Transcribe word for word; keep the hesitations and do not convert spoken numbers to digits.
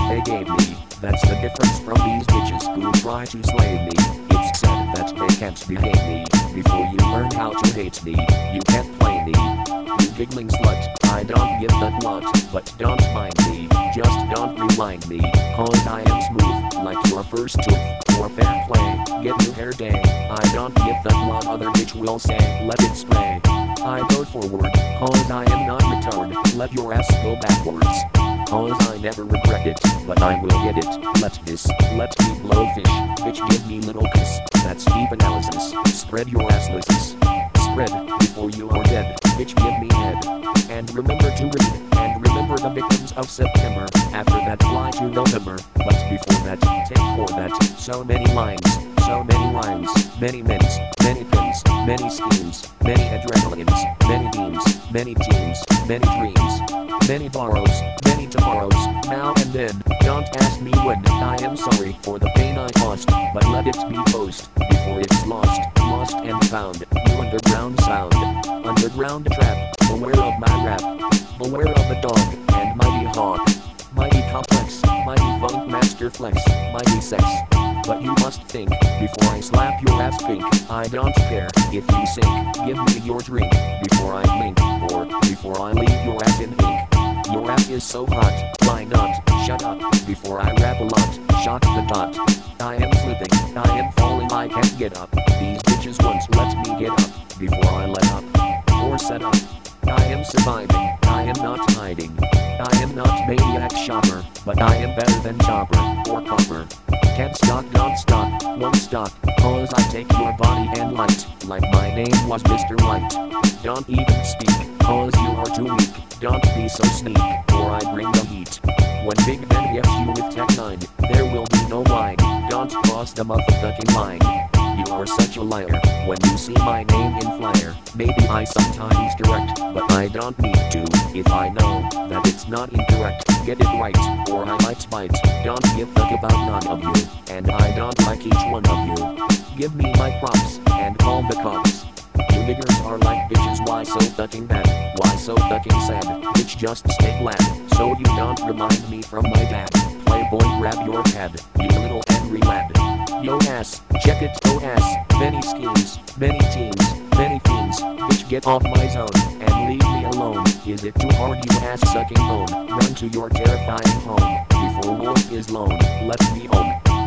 they gave me. That's the difference from these bitches who try to slay me. It's said that they can't behave me. Before you learn how to hate me, you can't play me. You giggling slut, I don't give that lot, but don't mind me. Just don't remind me, cause I am smooth, like your first tooth. For fair play, get new hair day. I don't give that lot, other bitch will say, let it spray. I go forward, cause I am not retarded. Let your ass go backwards, cause I never regret it, but I will get it. Let this, let me blow fish, bitch give me little kiss. That's deep analysis, spread your asslesses. Spread, before you are dead, bitch give me head. And remember to read, and remember the victims of September. After that fly to November, but before that, take for that. So many lines, so many rhymes, many men's, many pins, many schemes, many adrenalines, many beams, many teams, many dreams, many borrows, many tomorrows, now and then. Don't ask me when, I am sorry for the pain I caused, but let it be post, before it's lost, lost and found. You underground sound, underground trap, beware of my rap, beware of the dog, and mighty hawk, mighty complex, mighty funk master flex, mighty sex. But you must think, before I slap your ass pink. I don't care if you sink, give me your drink, before I blink, or before I leave your ass in ink. Your ass is so hot, why not? Shut up, before I rap a lot, shock the dot. I am slipping, I am falling, I can't get up. These bitches won't let me get up, before I let up, or set up. I am surviving, I am not hiding. I am not maniac shopper, but I am better than chopper, or copper. Can't stop, don't stop, won't stop, cause I take your body and light, like my name was Mister White. Don't even speak, cause you are too weak. Don't be so sneak, or I bring the heat. When Big Ben hits you with Tech nine, there will be no wine. Don't cross the motherfucking line. You are such a liar, when you see my name in flyer. Maybe I sometimes direct, but I don't need to. If I know that it's not incorrect, get it right, or I might bite. Don't give fuck about none of you, and I don't like each one of you. Give me my props, and call the cops. You niggers are like bitches, why so fucking bad? Why so fucking sad? Bitch just stay glad, so you don't remind me from my dad. Playboy grab your head, you little angry lad. Yo ass, check it, oh ass, many schemes, many teams, many fiends. Bitch get off my zone, and leave me alone. Is it too hard, you ass sucking bone? Run to your terrifying home, before wolf is lone, let me home.